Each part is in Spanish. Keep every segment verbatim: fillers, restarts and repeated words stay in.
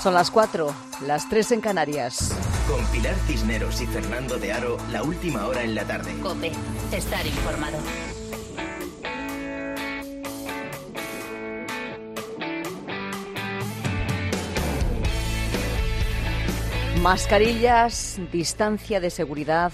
Son las cuatro, las tres en Canarias. Con Pilar Cisneros y Fernando de Aro, la última hora en la tarde. COPE, estar informado. Mascarillas, distancia de seguridad,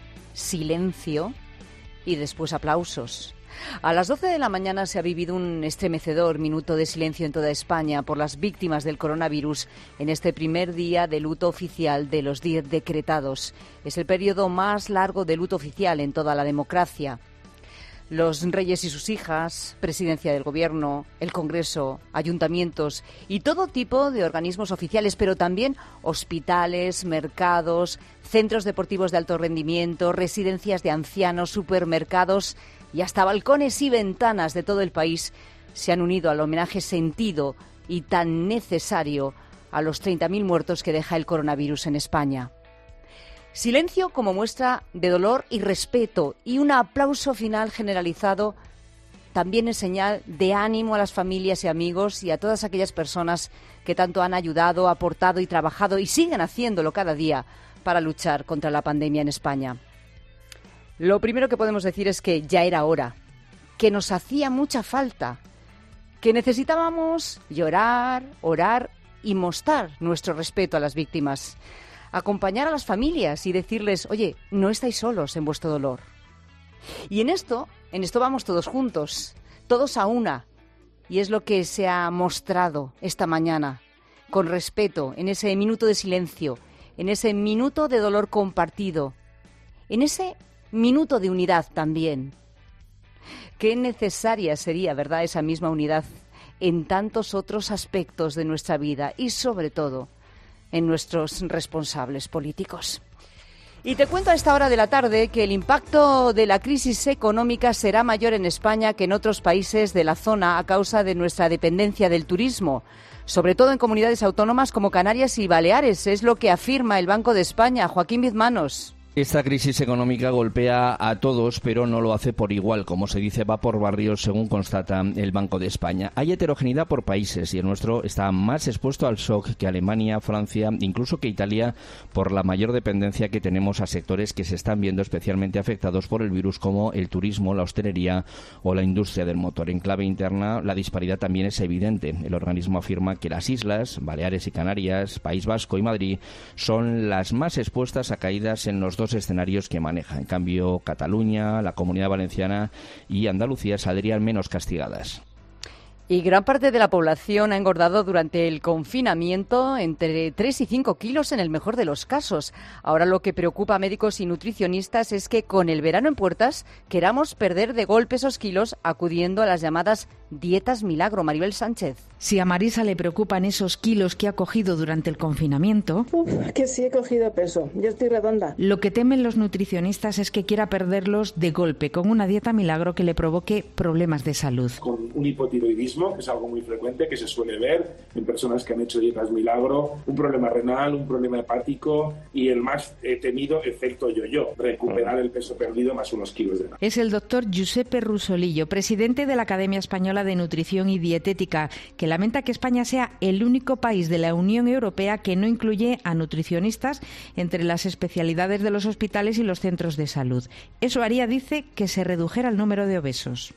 silencio y después aplausos. A las doce de la mañana se ha vivido un estremecedor minuto de silencio en toda España por las víctimas del coronavirus en este primer día de luto oficial de los diez decretados. Es el periodo más largo de luto oficial en toda la democracia. Los reyes y sus hijas, presidencia del gobierno, el Congreso, ayuntamientos y todo tipo de organismos oficiales, pero también hospitales, mercados, centros deportivos de alto rendimiento, residencias de ancianos, supermercados y hasta balcones y ventanas de todo el país se han unido al homenaje sentido y tan necesario a los treinta mil muertos que deja el coronavirus en España. Silencio como muestra de dolor y respeto y un aplauso final generalizado también es señal de ánimo a las familias y amigos y a todas aquellas personas que tanto han ayudado, aportado y trabajado y siguen haciéndolo cada día para luchar contra la pandemia en España. Lo primero que podemos decir es que ya era hora, que nos hacía mucha falta, que necesitábamos llorar, orar y mostrar nuestro respeto a las víctimas. Acompañar a las familias y decirles, oye, no estáis solos en vuestro dolor. Y en esto, en esto vamos todos juntos, todos a una. Y es lo que se ha mostrado esta mañana, con respeto, en ese minuto de silencio, en ese minuto de dolor compartido, en ese minuto de unidad también. Qué necesaria sería, ¿verdad?, esa misma unidad en tantos otros aspectos de nuestra vida y, sobre todo, en nuestros responsables políticos. Y te cuento a esta hora de la tarde que el impacto de la crisis económica será mayor en España que en otros países de la zona a causa de nuestra dependencia del turismo, sobre todo en comunidades autónomas como Canarias y Baleares, es lo que afirma el Banco de España. Joaquín Bizmanos. Esta crisis económica golpea a todos, pero no lo hace por igual. Como se dice, va por barrios, según constata el Banco de España. Hay heterogeneidad por países y el nuestro está más expuesto al shock que Alemania, Francia, incluso que Italia, por la mayor dependencia que tenemos a sectores que se están viendo especialmente afectados por el virus, como el turismo, la hostelería o la industria del motor. En clave interna, la disparidad también es evidente. El organismo afirma que las islas, Baleares y Canarias, País Vasco y Madrid, son las más expuestas a caídas en los dos escenarios que maneja. En cambio, Cataluña, la Comunidad Valenciana y Andalucía saldrían menos castigadas. Y gran parte de la población ha engordado durante el confinamiento entre tres y cinco kilos en el mejor de los casos. Ahora lo que preocupa a médicos y nutricionistas es que con el verano en puertas queramos perder de golpe esos kilos acudiendo a las llamadas dietas milagro. Maribel Sánchez. Si a Marisa le preocupan esos kilos que ha cogido durante el confinamiento... Uf, que sí he cogido peso, yo estoy redonda. Lo que temen los nutricionistas es que quiera perderlos de golpe con una dieta milagro que le provoque problemas de salud. Con un hipotiroidismo, que es algo muy frecuente, que se suele ver en personas que han hecho dietas milagro, un problema renal, un problema hepático y el más eh, temido efecto yo-yo, recuperar el peso perdido más unos kilos de nada. Es el doctor Giuseppe Rusolillo, presidente de la Academia Española de Nutrición y Dietética, que lamenta que España sea el único país de la Unión Europea que no incluye a nutricionistas entre las especialidades de los hospitales y los centros de salud. Eso haría, dice, que se redujera el número de obesos.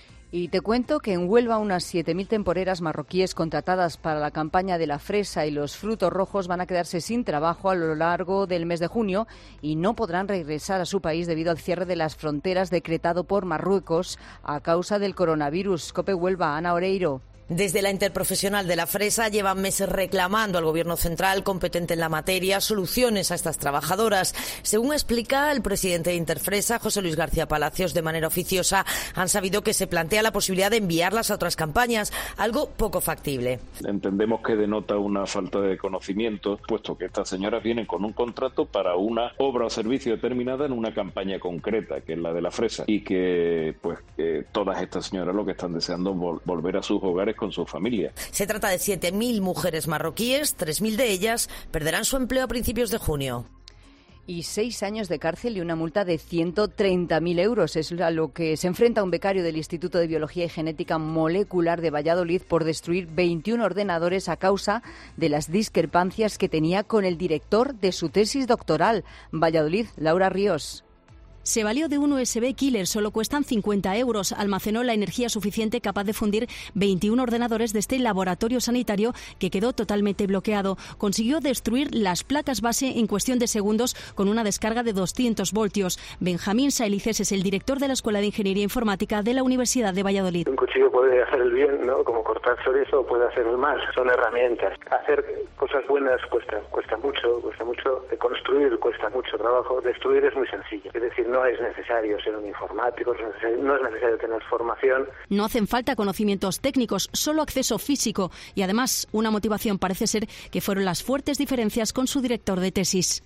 Y te cuento que en Huelva unas siete mil temporeras marroquíes contratadas para la campaña de la fresa y los frutos rojos van a quedarse sin trabajo a lo largo del mes de junio y no podrán regresar a su país debido al cierre de las fronteras decretado por Marruecos a causa del coronavirus. COPE Huelva, Ana Oreiro. Desde la Interprofesional de la Fresa llevan meses reclamando al Gobierno central competente en la materia soluciones a estas trabajadoras. Según explica el presidente de Interfresa, José Luis García Palacios, de manera oficiosa han sabido que se plantea la posibilidad de enviarlas a otras campañas, algo poco factible. Entendemos que denota una falta de conocimiento, puesto que estas señoras vienen con un contrato para una obra o servicio determinada en una campaña concreta, que es la de la fresa, y que pues que todas estas señoras lo que están deseando es vol- volver a sus hogares con su familia. Se trata de siete mil mujeres marroquíes, tres mil de ellas perderán su empleo a principios de junio. Y seis años de cárcel y una multa de ciento treinta mil euros. Es a lo que se enfrenta un becario del Instituto de Biología y Genética Molecular de Valladolid por destruir veintiún ordenadores a causa de las discrepancias que tenía con el director de su tesis doctoral. Valladolid, Laura Ríos. Se valió de un U S B killer, solo cuestan cincuenta euros. Almacenó la energía suficiente capaz de fundir veintiún ordenadores de este laboratorio sanitario que quedó totalmente bloqueado. Consiguió destruir las placas base en cuestión de segundos con una descarga de doscientos voltios. Benjamín Saelices es el director de la Escuela de Ingeniería Informática de la Universidad de Valladolid. Un cuchillo puede hacer el bien, ¿no? Como cortar chorizo, puede hacer el mal. Son herramientas. Hacer cosas buenas cuesta, cuesta mucho, cuesta mucho. Construir cuesta mucho trabajo. Destruir es muy sencillo. Es decir, no es necesario ser un informático, no es necesario, no es necesario tener formación. No hacen falta conocimientos técnicos, solo acceso físico y además una motivación. Parece ser que fueron las fuertes diferencias con su director de tesis.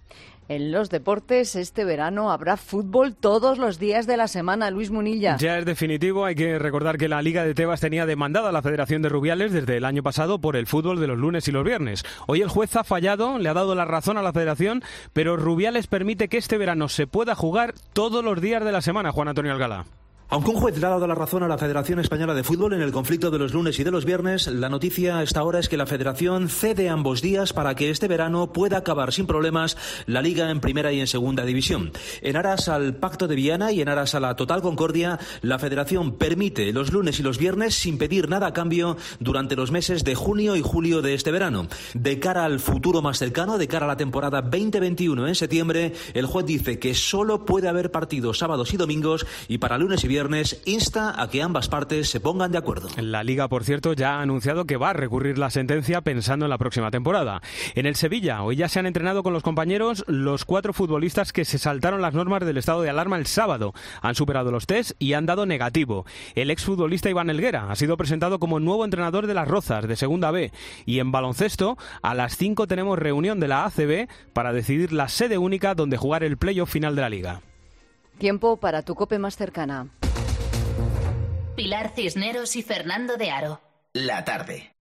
En los deportes, este verano habrá fútbol todos los días de la semana. Luis Munilla. Ya es definitivo. Hay que recordar que la Liga de Tebas tenía demandada a la Federación de Rubiales desde el año pasado por el fútbol de los lunes y los viernes. Hoy el juez ha fallado, le ha dado la razón a la Federación, pero Rubiales permite que este verano se pueda jugar todos los días de la semana. Juan Antonio Alcalá. Aunque un juez le ha dado la razón a la Federación Española de Fútbol en el conflicto de los lunes y de los viernes, la noticia a esta hora es que la Federación cede ambos días para que este verano pueda acabar sin problemas la Liga en primera y en segunda división. En aras al Pacto de Viana y en aras a la total concordia, la Federación permite los lunes y los viernes sin pedir nada a cambio durante los meses de junio y julio de este verano. De cara al futuro más cercano, de cara a la temporada veinte veintiuno en septiembre, el juez dice que solo puede haber partidos sábados y domingos y para lunes y viernes insta a que ambas partes se pongan de acuerdo. La Liga, por cierto, ya ha anunciado que va a recurrir la sentencia pensando en la próxima temporada. En el Sevilla, hoy ya se han entrenado con los compañeros los cuatro futbolistas que se saltaron las normas del estado de alarma el sábado. Han superado los test y han dado negativo. El exfutbolista Iván Helguera ha sido presentado como nuevo entrenador de las Rozas, de Segunda B. Y en baloncesto, a las cinco tenemos reunión de la A C B para decidir la sede única donde jugar el playoff final de la Liga. Tiempo para tu COPE más cercana. Pilar Cisneros y Fernando de Aro. La tarde.